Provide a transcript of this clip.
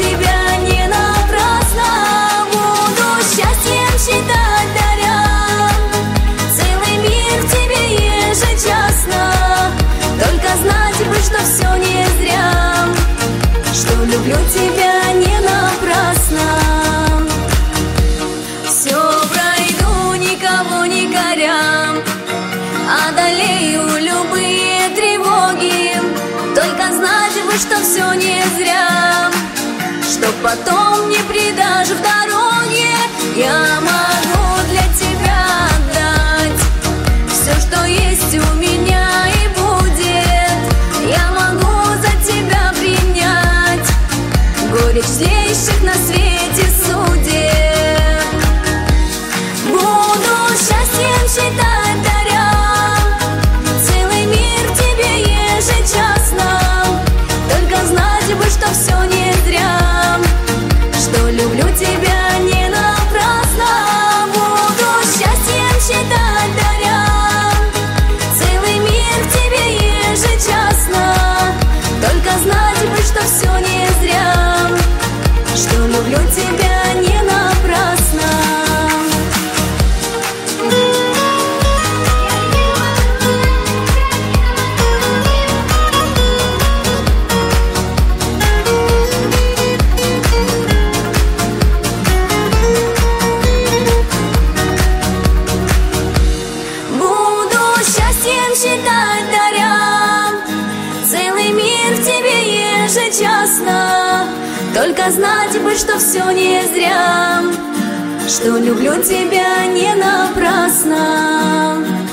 тебя не напрасно. Буду счастьем считать даря, целый мир в тебе ежечасно. Только знать бы, что все не зря, что люблю тебя не напрасно. Все пройду, никого не коря, одолею любые тревоги. Только знать бы, что все не зря, что потом не предашь в дороге. Я могу для тебя отдать все, что есть у меня и будет. Я могу за тебя принять горечь злейших на свете судеб. Буду счастьем считать даря, целый мир в тебе ежечасно. Только знать бы, что все не зря, что люблю тебя не напрасно. Буду счастьем считать даря, целый мир в тебе ежечасно. Только знать бы, что все не зря, что люблю тебя не напрасно. Считать даря, целый мир в тебе ежечасно. Только знать бы, что все не зря, что люблю тебя не напрасно.